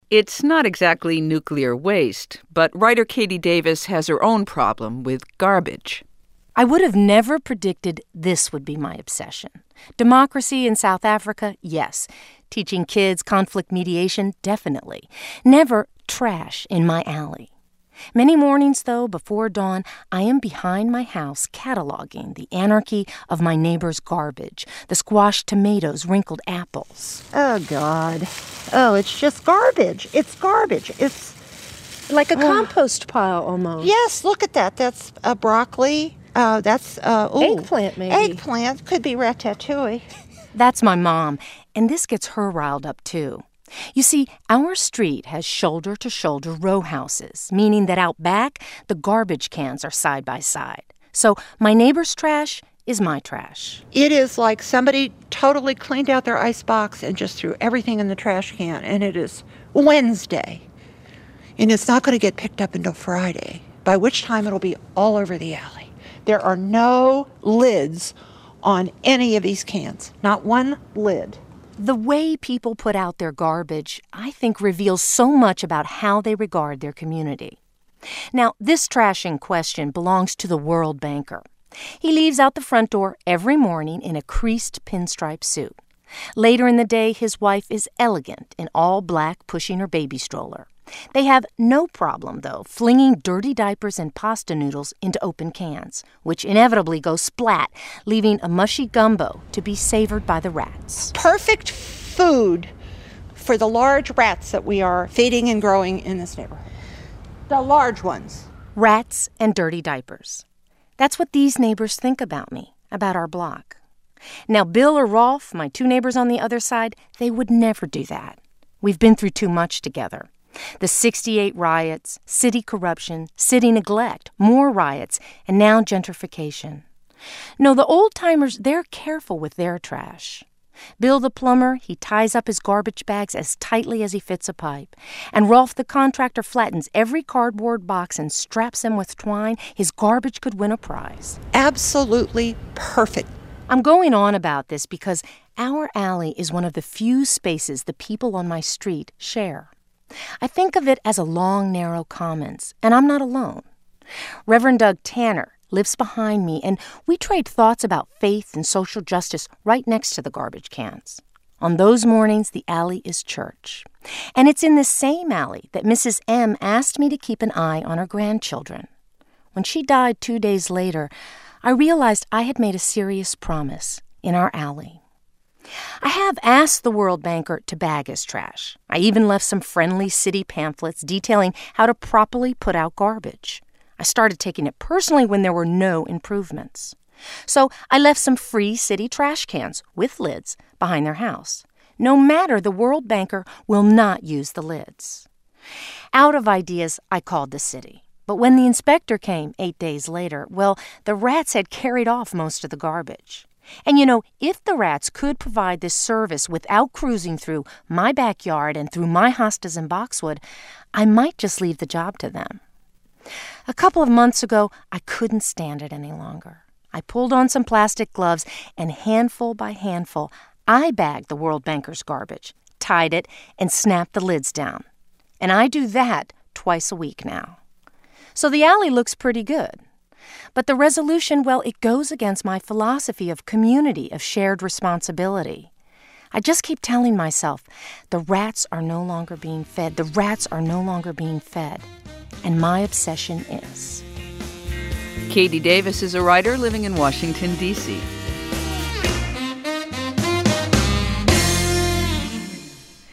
It's not exactly nuclear waste, but writer Katie Davis has her own problem with garbage. I would have never predicted this would be my obsession. Democracy in South Africa, yes. Teaching kids conflict mediation, definitely. Never trash in my alley. Many mornings, though, before dawn, I am behind my house cataloging the anarchy of my neighbor's garbage, the squashed tomatoes, wrinkled apples. Oh, God. Oh, it's just garbage. It's garbage. It's like a compost pile almost. Yes, look at that. That's broccoli. That's eggplant, maybe. Eggplant. Could be ratatouille. That's my mom, and this gets her riled up, too. You see, our street has shoulder-to-shoulder row houses, meaning that out back, the garbage cans are side by side. So my neighbor's trash is my trash. It is like somebody totally cleaned out their icebox and just threw everything in the trash can, and it is Wednesday. And it's not going to get picked up until Friday, by which time it'll be all over the alley. There are no lids on any of these cans, not one lid. The way people put out their garbage, I think, reveals so much about how they regard their community. Now, this trash in question belongs to the World Banker. He leaves out the front door every morning in a creased pinstripe suit. Later in the day, his wife is elegant in all black, pushing her baby stroller. They have no problem, though, flinging dirty diapers and pasta noodles into open cans, which inevitably go splat, leaving a mushy gumbo to be savored by the rats. Perfect food for the large rats that we are feeding and growing in this neighborhood. The large ones. Rats and dirty diapers. That's what these neighbors think about me, about our block. Now, Bill or Rolf, my two neighbors on the other side, they would never do that. We've been through too much together. The 68 riots, city corruption, city neglect, more riots, and now gentrification. No, the old-timers, they're careful with their trash. Bill the plumber, he ties up his garbage bags as tightly as he fits a pipe. And Rolf the contractor flattens every cardboard box and straps them with twine. His garbage could win a prize. Absolutely perfect. I'm going on about this because our alley is one of the few spaces the people on my street share. I think of it as a long, narrow commons, and I'm not alone. Reverend Doug Tanner lives behind me, and we trade thoughts about faith and social justice right next to the garbage cans. On those mornings, the alley is church. And it's in this same alley that Mrs. M asked me to keep an eye on her grandchildren. When she died 2 days later, I realized I had made a serious promise in our alley. I have asked the World Banker to bag his trash. I even left some friendly city pamphlets detailing how to properly put out garbage. I started taking it personally when there were no improvements. So I left some free city trash cans with lids behind their house. No matter, the World Banker will not use the lids. Out of ideas, I called the city. But when the inspector came 8 days later, well, the rats had carried off most of the garbage. And if the rats could provide this service without cruising through my backyard and through my hostas in Boxwood, I might just leave the job to them. A couple of months ago, I couldn't stand it any longer. I pulled on some plastic gloves, and handful by handful, I bagged the World Banker's garbage, tied it, and snapped the lids down. And I do that twice a week now. So the alley looks pretty good. But the resolution, well, it goes against my philosophy of community, of shared responsibility. I just keep telling myself, the rats are no longer being fed. The rats are no longer being fed. And my obsession is. Katie Davis is a writer living in Washington, D.C.